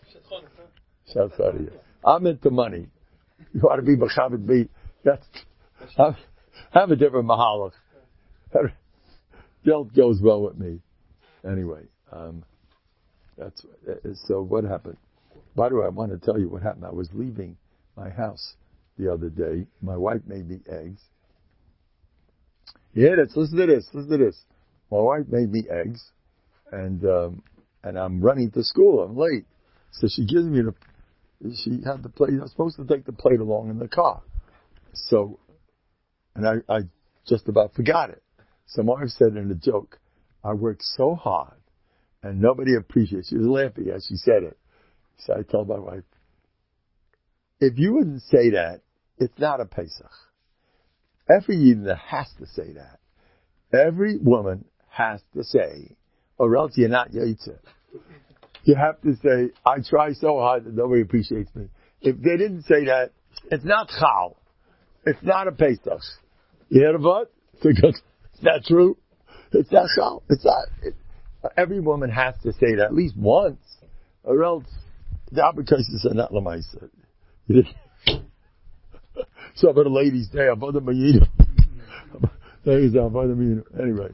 I'm into money. You ought to be B'chabit B. Have a different mahalach. Guilt goes well with me. Anyway, so what happened? By the way, I want to tell you what happened. I was leaving my house the other day. My wife made me eggs. Yeah, listen to this. My wife made me eggs, and I'm running to school. I'm late. So she gives me she had the plate. I was supposed to take the plate along in the car. So, and I just about forgot it. So my wife said in a joke, I worked so hard and nobody appreciates it. She was laughing as she said it. So I told my wife, if you wouldn't say that, it's not a Pesach. Every Yidden has to say that. Every woman has to say, or else you're not Yitzhak. You have to say, I try so hard that nobody appreciates me. If they didn't say that, it's not Chal. It's not a Pesach. You hear the what? It's not true. It's not Chal. It's not. Every woman has to say that at least once, or else the applications are not Lamaisa. Some of the ladies say, Avodah Mayinu. Anyway,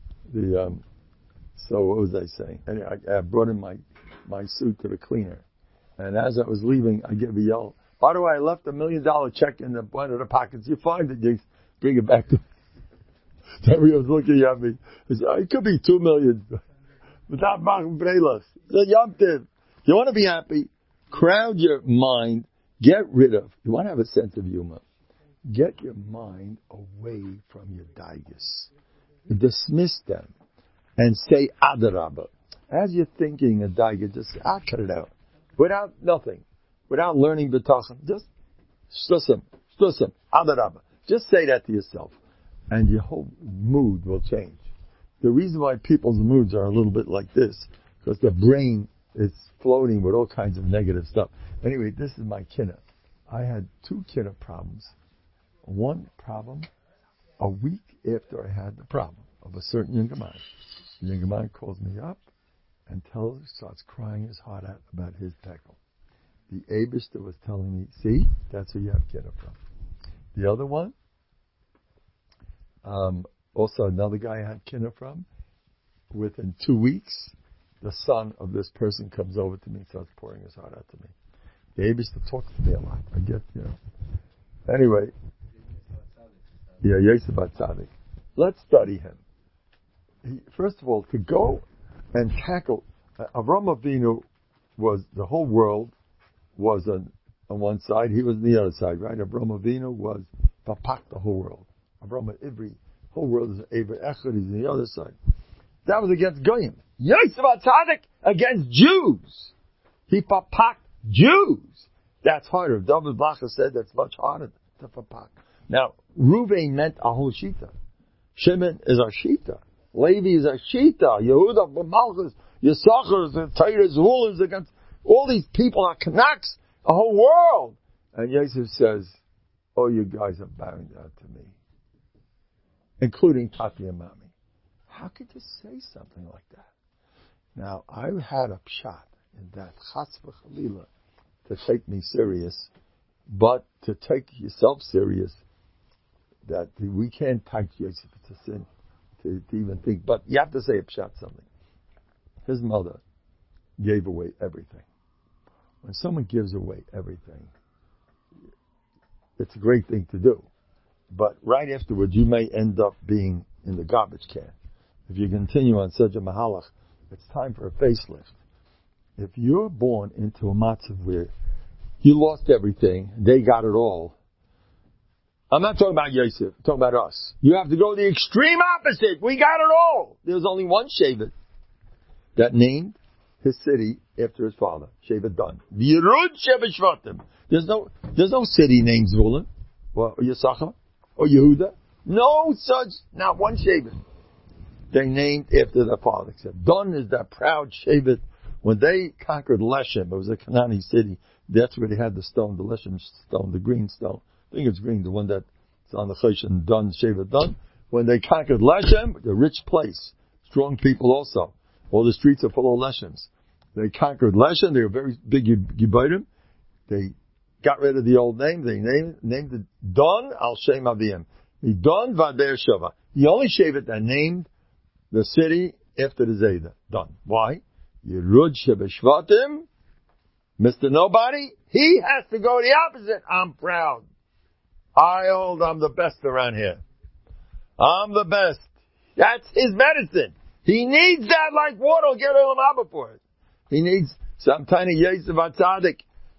so what was I saying? Anyway, I brought in my suit to the cleaner, and as I was leaving, I gave a yell. By the way, I left $1 million check in one of the pockets. You find it, you bring it back to me. Everybody was looking at me. He said, it could be $2 million. Without Machim Breilach. Yom Tiv. You want to be happy? Crowd your mind. Get rid of. You want to have a sense of humor. Get your mind away from your daigas. Dismiss them. And say Adarabah. As you're thinking a daiga, just cut it out. Without nothing. Without learning B'tachon. Just shtusim, Adarabah. Just say that to yourself. And your whole mood will change. The reason why people's moods are a little bit like this, because their brain is floating with all kinds of negative stuff. Anyway, this is my kinna. I had 2 kinna problems. One problem, a week after I had the problem of a certain younger man. The younger man calls me up and starts crying his heart out about his peckle. The Eibishter was telling me, see, that's where you have kinna from. The other one, also another guy I had kinna from. Within 2 weeks, the son of this person comes over to me and starts pouring his heart out to me. The Eibishter talks to me a lot. I get, Anyway, Yosef HaTzadik. Let's study him. First of all, to go and tackle, Avraham Avinu was, the whole world was on one side, he was on the other side, right? Avraham Avinu was Papak, the whole world. Avraham Ivri, whole world is Eber Echad, he's on the other side. That was against Goyim. Yosef HaTzadik against Jews. He Papak Jews. That's harder. David Blacha said that's much harder to Papak. Now, Ruvain meant a whole Shita. Shimon is our Shita. Levi is a Shita. Yehuda, Malchus, Yisachar, the Torah's rulers against all these people are Kanaks, a whole world. And Yosef says, oh, you guys are bowing down to me, including Tati and Mami. How could you say something like that? Now, I had a pshat in that chas v'chalila to take me serious, but to take yourself serious, that we can't take Yosef to sin, to even think. But you have to say a pshat something. His mother gave away everything. When someone gives away everything, it's a great thing to do. But right afterwards, you may end up being in the garbage can. If you continue on such a mahalach, it's time for a facelift. If you're born into a matzav where you lost everything, they got it all. I'm not talking about Yosef, I'm talking about us. You have to go the extreme opposite. We got it all. There's only one Shevet that named his city after his father, Shevet Dan. V'yirud Shevet Shvatim. There's no city named Zvulun, or Yisachar, or Yehuda. No such, not one Shevet. They named after their father. Except Dan is that proud Shevet. When they conquered Leshem, it was a Canaanite city. That's where they had the stone, the Leshem stone, the green stone. I think it's green, the one that's on the Choshen Dan, Shevet Dan. When they conquered Leshem, the rich place, strong people also. All the streets are full of Leshems. They conquered Leshem. They were very big Gibayim. They got rid of the old name. They named it Dan al Shem Avim. Dan Vader Shava. The only Shevet that named the city after the Zayda. Dan. Why? Yerud Shebeshvatim, Mr. Nobody, he has to go the opposite. I'm proud. I'm the best around here. I'm the best. That's his medicine. He needs that like water. He'll get Olam Haba for it. He needs some tiny Yosef HaTzadik.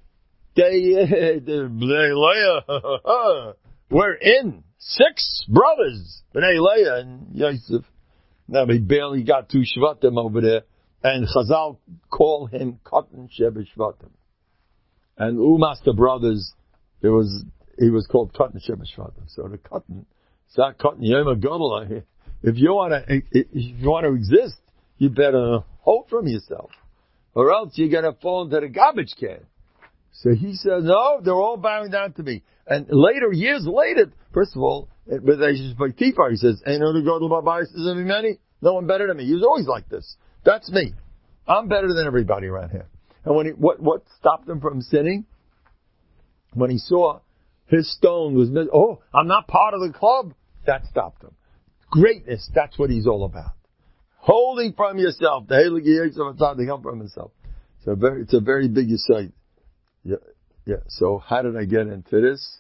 We're in 6 brothers. B'nai Leah and Yosef. Now he barely got 2 Shvatim over there. And Chazal call him Katan Shebe Shvatim. And Umas, the brothers, he was called Katan Shebe Shvatim. So the Katan, Zak Katan Yoma Gadol. If you want to exist, you better hold from yourself, or else you're going to fall into the garbage can. So he says, no, they're all bowing down to me. And later, years later, first of all, with Tifar, he says, "Ain't no Gadol Babayis is any many. No one better than me." He was always like this. That's me. I'm better than everybody around here. And when what stopped him from sinning? When he saw his stone was missing. Oh, I'm not part of the club. That stopped him. Greatness, that's what he's all about. Holding from yourself. The Heilig Yosef HaTzadik, help from himself. So it's a very big insight. Yeah. So how did I get into this?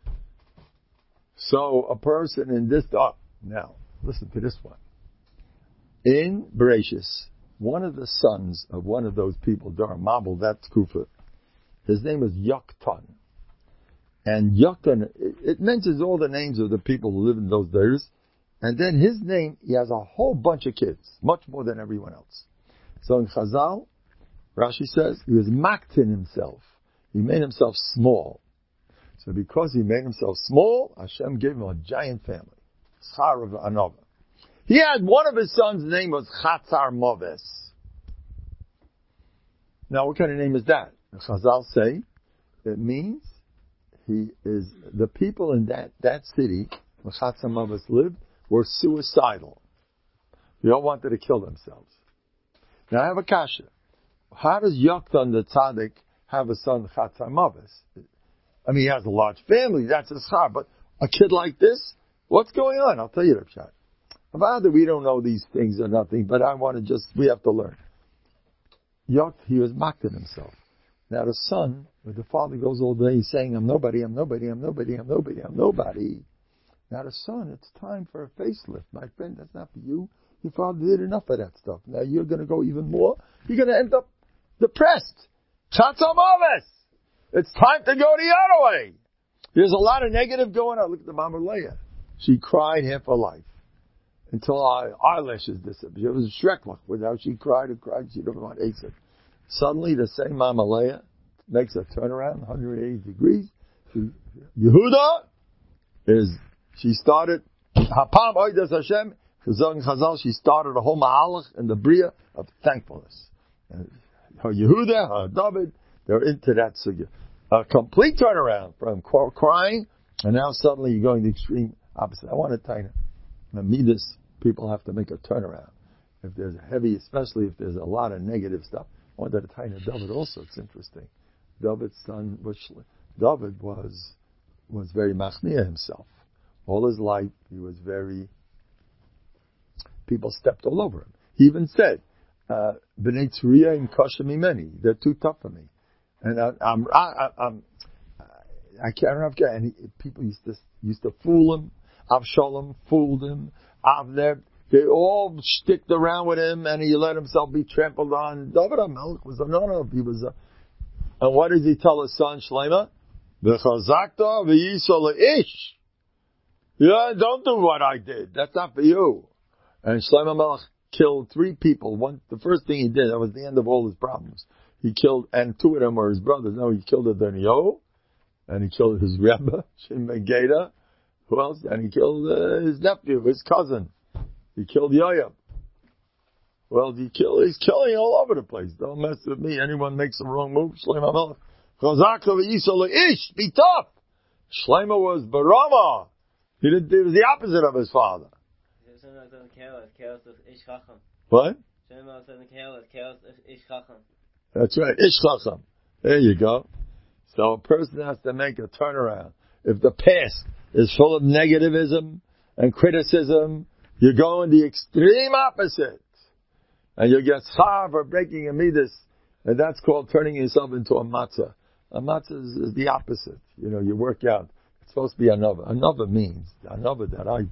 So a person in this, now, listen to this one. In Bereshis, one of the sons of one of those people, Dar Mabel, that's Kufa, his name was Yoktan. And Yoktan, it mentions all the names of the people who lived in those days. And then his name, he has a whole bunch of kids, much more than everyone else. So in Chazal, Rashi says, he was maktin himself. He made himself small. So because he made himself small, Hashem gave him a giant family. Schar of Anova. He had one of his sons' name was Chatzar Moves. Now, what kind of name is that? The Chazal say it means he is the people in that city where Chatzar Moves lived were suicidal. They all wanted to kill themselves. Now, I have a kasha. How does Yoktan the tzaddik have a son Chatzar Moves? I mean, he has a large family. That's his char. But a kid like this, what's going on? I'll tell you the pshat. Father, we don't know these things or nothing, but we have to learn. He was mocked at himself. Now the son, where the father goes all day saying, I'm nobody, I'm nobody, I'm nobody, I'm nobody, I'm nobody. Now the son, it's time for a facelift. My friend, that's not for you. Your father did enough of that stuff. Now you're going to go even more. You're going to end up depressed. Chatzar Moves. It's time to go the other way. There's a lot of negative going on. Look at the Mama Leah. She cried half her life. Until our eyelashes disappeared. It was a Shreklach. Without she cried and cried, she didn't want Esav. Suddenly, the same Mama Leah makes a turnaround, 180 degrees. Yehuda she started, Hapam Oidas Hashem, Chazal, she started a whole mahalach in the bria of thankfulness. And her Yehuda, her David, they're into that sugya. A complete turnaround from crying, and now suddenly you're going the extreme opposite. I want to tell you, Midas, people have to make a turnaround. If there's a heavy, especially if there's a lot of negative stuff. I wanted to tell you David also, it's interesting. David's son, David was very machmir himself. All his life, he was very, people stepped all over him. He even said, B'nai Tzuriya and Kasha Mimeni, they're too tough for me. And I can't, and people used to fool him. Avshalom fooled him. Avner, they all sticked around with him, and he let himself be trampled on. David HaMelech was a no-no. He was a, and what does he tell his son Shlomo? V'chazakta v'yisol ish. Yeah, don't do what I did. That's not for you. And Shlomo HaMelech killed 3 people. The first thing he did, that was the end of all his problems. He killed, and 2 of them were his brothers. No, he killed Adoniyahu, and he killed his Rebbe, Shimon Geda. Who else? And he killed his nephew, his cousin. He killed Yoav. Well, he's killing all over the place. Don't mess with me. Anyone makes a wrong move, Shlomo HaMelech. Chazaka v'yisol ish, be tough. Shlomo was barama. He was the opposite of his father. What? That's right, ish chacham. There you go. So a person has to make a turnaround. If the past is full of negativism and criticism, you're going the extreme opposite. And you get schar for breaking a midas, and that's called turning yourself into a matzah. A matzah is the opposite. You know, you work out. It's supposed to be another. Another means another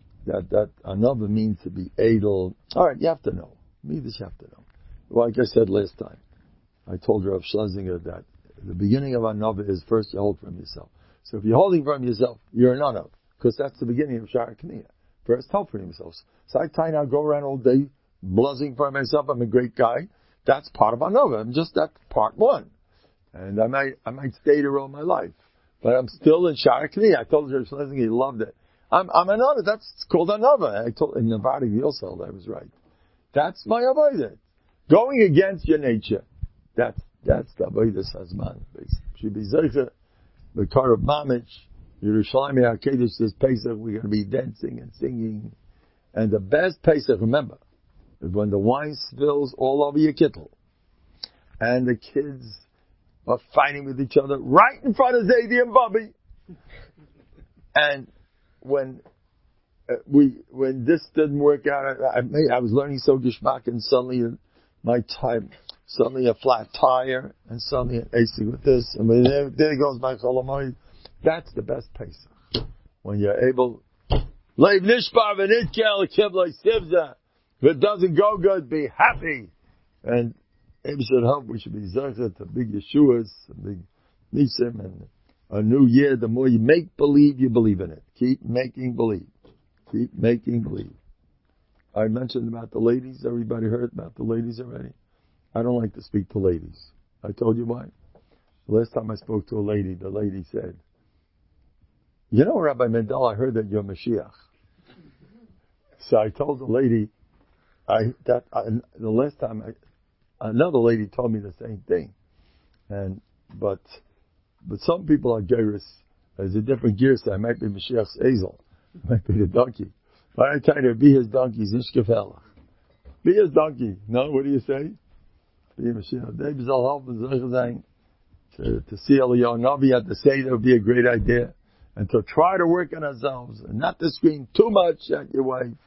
means to be edel. All right, you have to know. Midas, you have to know. Like I said last time, I told Rav Schlesinger that the beginning of another is first you hold from yourself. So if you're holding from yourself, you're a none, because that's the beginning of Sha'ar Kniyah. First, hold for yourselves. So I try now go around all day, bluzzing for myself. I'm a great guy. That's part of another. That's part 1. And I might stay there all my life, but I'm still in Sha'ar Kniyah. I told Rav Schlesinger he loved it. I'm another. That's called another. I told in Nevada Yosel I was right. That's my avodah. Going against your nature. That's the avodah Hazman. Should be zeicha. The car of Mamich, Yerushalayim HaKadosh, this Pesach, we're going to be dancing and singing. And the best Pesach, remember, is when the wine spills all over your kittel. And the kids are fighting with each other right in front of Zadie and Bobby. And when this didn't work out, I was learning so Gishmak, and suddenly suddenly a flat tire, and suddenly an AC with this, and there goes my Cholamoid. That's the best Pesach. When you're able, Leiv Nishbar v'nitkel kibloi sivza. If it doesn't go good, be happy. And maybe should help, we should be zeichet to big Yeshuas, big Nisim, and a new year. The more you make believe, you believe in it. Keep making believe. Keep making believe. I mentioned about the ladies. Everybody heard about the ladies already? I don't like to speak to ladies. I told you why. The last time I spoke to a lady, the lady said, you know, Rabbi Mendel, I heard that you're Mashiach. So I told the lady, the last time another lady told me the same thing. But some people are gyrus. There's a different gear, so I might be Mashiach's Ezel. I might be the donkey. But I tell you, be his donkey, Zishkefelach. Be his donkey. No, what do you say? Be Mashiach. They will help to see Eliyahu Navi at the Seder would be a great idea. And to try to work on ourselves and not to scream too much at your wife.